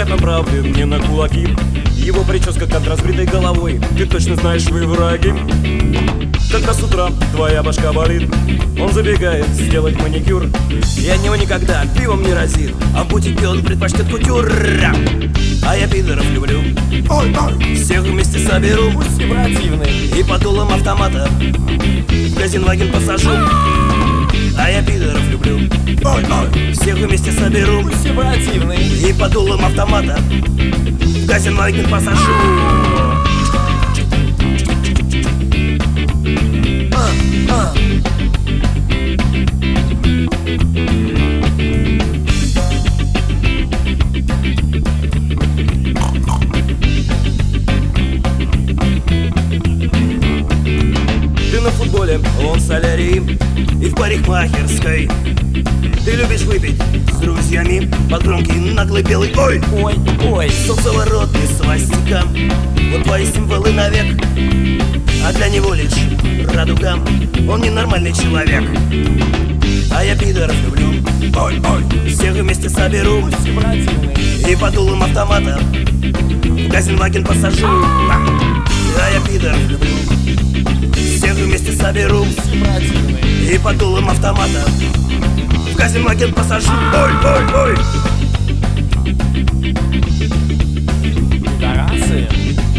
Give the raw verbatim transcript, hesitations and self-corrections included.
взгляд направлен не на кулаки. Его прическа как разбритой головой. Ты точно знаешь, вы враги. Когда с утра твоя башка болит, он забегает сделать маникюр, и от него никогда пивом не разит, а в бутике он предпочтет кутюр. А я пидоров люблю, ой, ой. Всех вместе соберу, пусть и противные, и под дулом автомата в Газенваген посажу. А я пидоров люблю, ой, ой. Всех вместе соберу, пусть и противные, и под дулом автомата в Газенваген посажу. Ты на футболе, он в солярии и в парикмахерской. Ты любишь выпить с друзьями под громкий наглый белый ой, ой, ой. Солнцеворот и свастика, вот твои символы навек. А для него лишь радуга, он ненормальный человек. А я пидоров люблю, ой, ой. Всех вместе соберу, и под дулом автомата в Газенваген посажу. А я пидоров люблю, всех вместе соберу, и под дулом автомата в Газенваген посажу. Ой, ой, ой. Пидорасы.